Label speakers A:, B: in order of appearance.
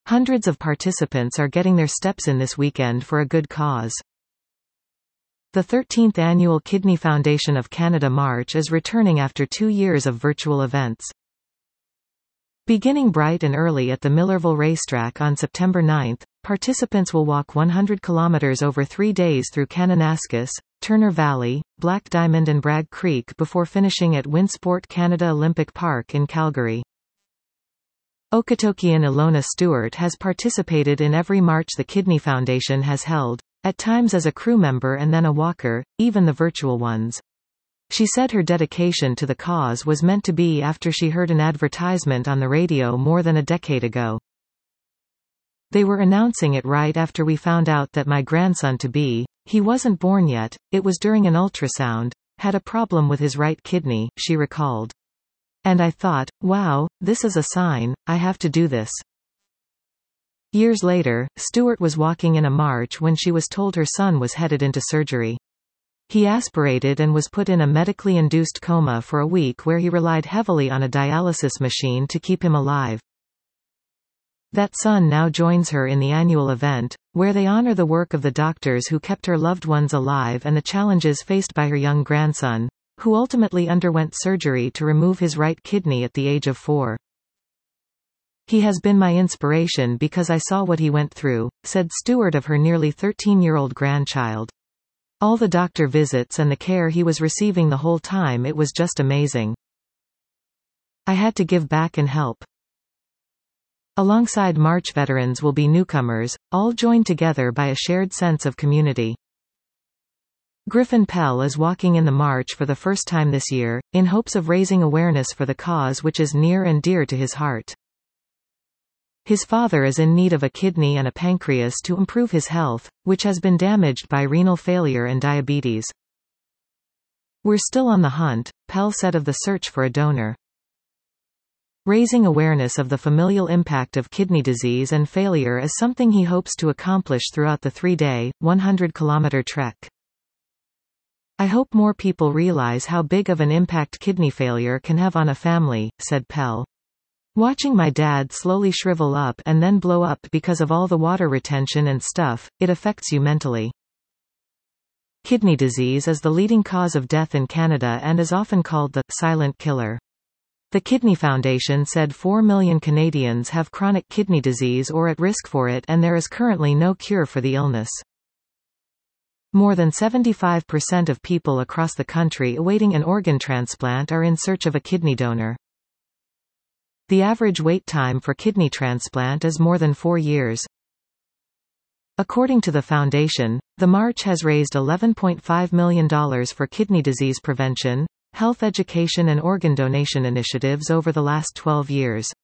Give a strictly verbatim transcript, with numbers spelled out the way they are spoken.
A: Hundreds of participants are getting their steps in this weekend for a good cause. The thirteenth Annual Kidney Foundation of Canada March is returning after two years of virtual events. Beginning bright and early at the Millerville Racetrack on September ninth, participants will walk one hundred kilometers over three days through Kananaskis, Turner Valley, Black Diamond and Bragg Creek before finishing at Winsport Canada Olympic Park in Calgary. Okotokian Ilona Stewart has participated in every march the Kidney Foundation has held, at times as a crew member and then a walker, even the virtual ones. She said her dedication to the cause was meant to be after she heard an advertisement on the radio more than a decade ago. They were announcing it right after we found out that my grandson-to-be, he wasn't born yet, it was during an ultrasound, had a problem with his right kidney, she recalled. And I thought, wow, this is a sign, I have to do this. Years later, Stewart was walking in a march when she was told her son was headed into surgery. He aspirated and was put in a medically induced coma for a week where he relied heavily on a dialysis machine to keep him alive. That son now joins her in the annual event, where they honor the work of the doctors who kept her loved ones alive and the challenges faced by her young grandson, who ultimately underwent surgery to remove his right kidney at the age of four. He has been my inspiration because I saw what he went through, said Stewart of her nearly thirteen-year-old grandchild. All the doctor visits and the care he was receiving the whole time, it was just amazing. I had to give back and help. Alongside March veterans will be newcomers, all joined together by a shared sense of community. Griffin Pell is walking in the march for the first time this year, in hopes of raising awareness for the cause which is near and dear to his heart. His father is in need of a kidney and a pancreas to improve his health, which has been damaged by renal failure and diabetes. We're still on the hunt, Pell said of the search for a donor. Raising awareness of the familial impact of kidney disease and failure is something he hopes to accomplish throughout the three-day, one hundred kilometer trek. I hope more people realize how big of an impact kidney failure can have on a family, said Pell. Watching my dad slowly shrivel up and then blow up because of all the water retention and stuff, it affects you mentally. Kidney disease is the leading cause of death in Canada and is often called the silent killer. The Kidney Foundation said four million Canadians have chronic kidney disease or at risk for it, and there is currently no cure for the illness. More than seventy-five percent of people across the country awaiting an organ transplant are in search of a kidney donor. The average wait time for kidney transplant is more than four years. According to the foundation, the march has raised eleven point five million dollars for kidney disease prevention, health education and organ donation initiatives over the last twelve years.